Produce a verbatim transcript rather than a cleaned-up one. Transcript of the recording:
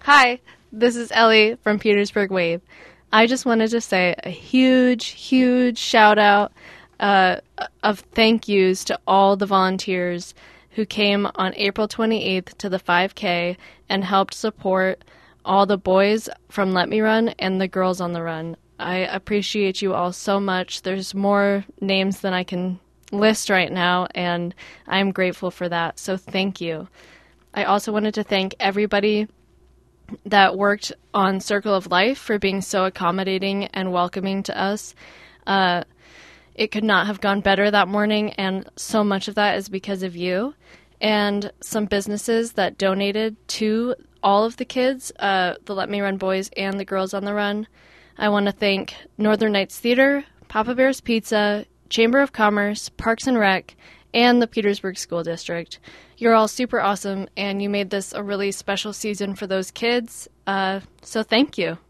Hi, this is Ellie from Petersburg Wave. I just wanted to say a huge, huge shout out uh, of thank yous to all the volunteers who came on April twenty-eighth to the five K and helped support all the boys from Let Me Run and the girls on the run. I appreciate you all so much. There's more names than I can list right now, and I'm grateful for that, so thank you. I also wanted to thank everybody that worked on Circle of Life for being so accommodating and welcoming to us. Uh, it could not have gone better that morning, and so much of that is because of you. And some businesses that donated to all of the kids, uh, the Let Me Run boys and the girls on the run. I want to thank Northern Nights Theater, Papa Bear's Pizza, Chamber of Commerce, Parks and Rec, and the Petersburg School District. You're all super awesome, and you made this a really special season for those kids, uh, so thank you.